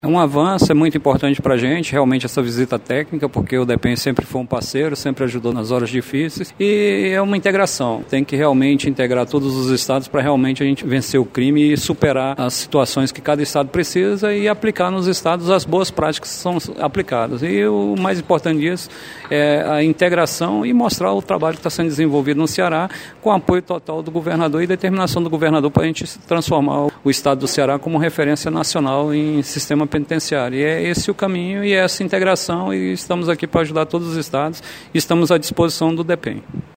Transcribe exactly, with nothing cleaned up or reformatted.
É um avanço, é muito importante para a gente, realmente, essa visita técnica, porque o DEPEN sempre foi um parceiro, sempre ajudou nas horas difíceis, e é uma integração. Tem que realmente integrar todos os estados para realmente a gente vencer o crime e superar as situações que cada estado precisa e aplicar nos estados as boas práticas que são aplicadas. E o mais importante disso é a integração e mostrar o trabalho que está sendo desenvolvido no Ceará, com apoio total do governador e determinação do governador para a gente transformar o estado do Ceará como referência nacional em sistema penitenciário. E é esse o caminho e é essa integração, e estamos aqui para ajudar todos os estados e estamos à disposição do DEPEN.